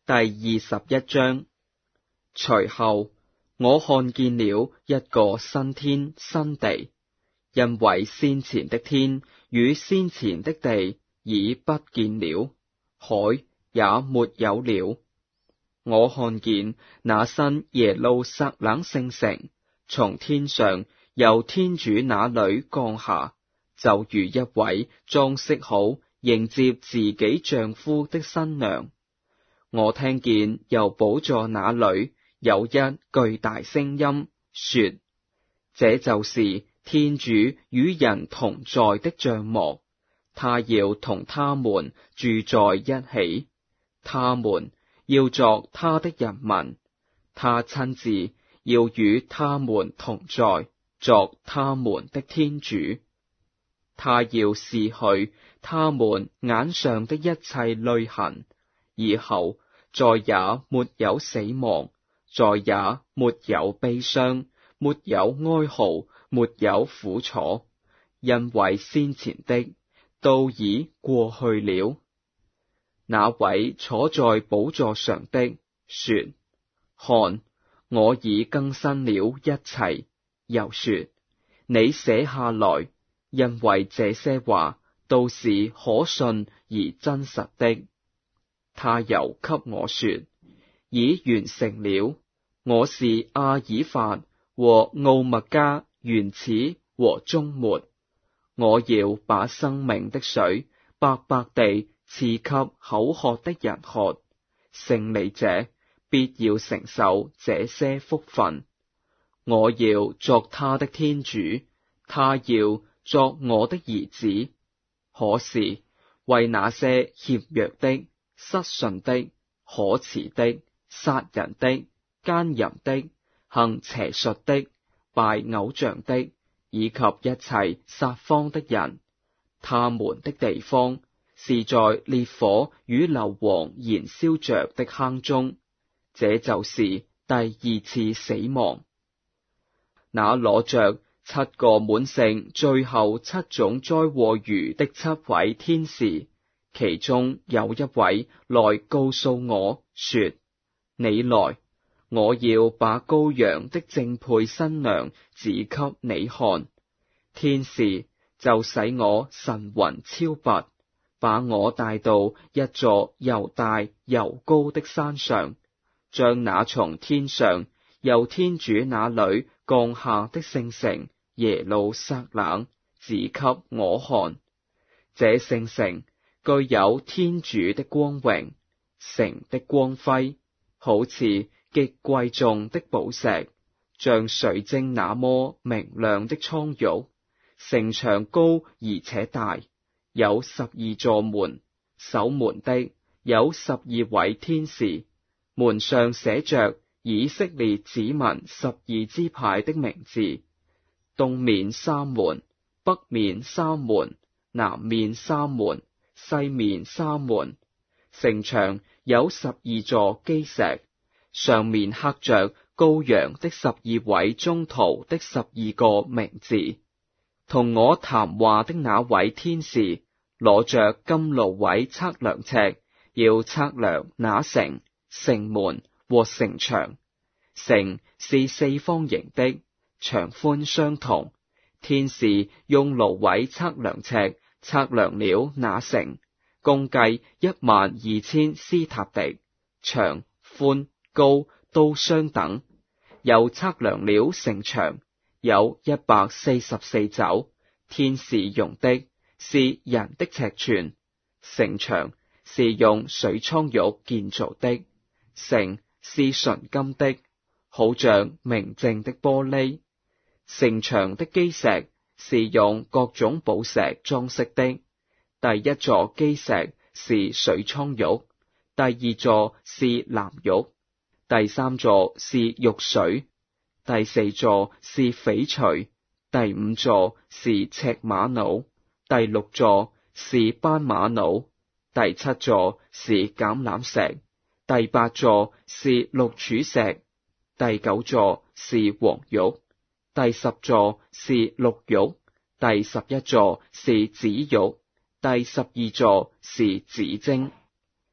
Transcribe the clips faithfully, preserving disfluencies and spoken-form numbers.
第二十一章。隨後，我看見了一個新天新地，因為先前的天與先前的地已不見了，海也沒有了。我看見那新耶路撒冷聖城從天上由天主那裏降下，就如一位裝飾好迎接自己丈夫的新娘。我聽見由寶座那裏有一巨大聲音說：這就是天主與人同在的帳幕，他要同他們住在一起，他們要作他的人民，他親自要與他們同在，作他們的天主。他要拭去他們眼上的一切淚痕，以後再也沒有死亡，再也沒有悲傷，沒有哀號，沒有苦楚，因為先前的都已過去了。那位坐在寶座上的說：看，我已更新了一切。又說：你寫下來，因為這些話都是可信而真實的。他又給我說：已完成了。我是阿爾法和奧默加，原始和終末。我要把生命的水白白地賜給口渴的人喝，勝利者必要承受這些福分。我要作他的天主，他要作我的兒子。可是為那些協約的、失信的、可恥的、殺人的、奸淫的、行邪術的、拜偶像的，以及一切撒謊的人，他們的地方是在烈火與硫磺燃燒着的坑中，這就是第二次死亡。那攞着七個滿盛最後七種災禍魚的七位天使，其中有一位來告訴我說：你來，我要把羔羊的正配新娘指給你看。天使就使我神魂超拔，把我帶到一座又大又高的山上，將那從天上由天主那裏降下的聖城耶路撒冷指給我看。這聖城具有天主的光榮，城的光輝好似極貴重的寶石，像水晶那麼明亮的蒼玉。城牆高而且大，有十二座門，守門的有十二位天使，門上寫着以色列子民十二支派的名字。東面三門，北面三門，南面三門，西面三門。城牆有十二座基石，上面刻着羔羊的十二位宗徒的十二個名字。同我談話的那位天使攞着金蘆葦測量尺，要測量那城、城門和城牆。城是四方形的，長寬相同。天使用蘆葦測量尺測量了那城，共計一萬二千斯塔狄，長、寬、高都相等。又測量了城牆，有一百四十四肘。天使用的是人的尺寸。城牆是用水蒼玉建造的，城是純金的，好像明淨的玻璃。城牆的基石是用各種寶石裝飾的。第一座基石是水蒼玉，第二座是藍玉，第三座是玉水，第四座是翡翠，第五座是赤瑪瑙，第六座是斑瑪瑙，第七座是橄欖石，第八座是綠柱石，第九座是黃玉，第十座是綠玉，第十一座是紫玉，第十二座是紫晶。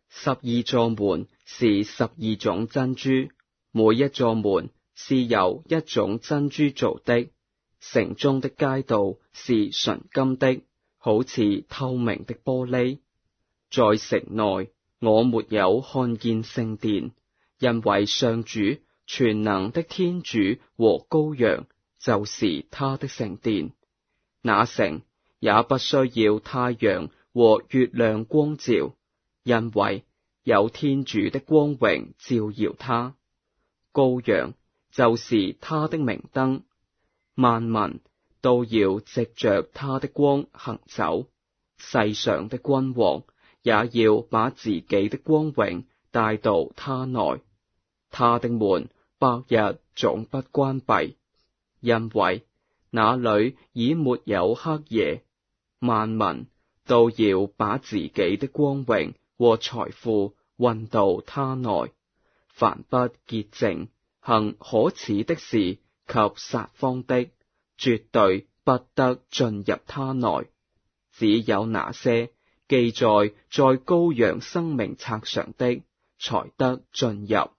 十二座門是十二種珍珠，每一座門是由一種珍珠做的。城中的街道是純金的，好似透明的玻璃。在城內，我沒有看見聖殿，因為上主全能的天主和羔羊就是他的聖殿。那城也不需要太陽和月亮光照，因為有天主的光榮照耀他。羔羊就是他的明燈，萬民都要藉着他的光行走。世上的君王也要把自己的光榮帶到他內。他的門白日總不關閉，因為那裏已沒有黑夜。萬民都要把自己的光榮和財富運到他內。凡不潔淨、行可恥的事及撒謊的，絕對不得進入他內。只有那些記載在羔羊生命冊上的，才得進入。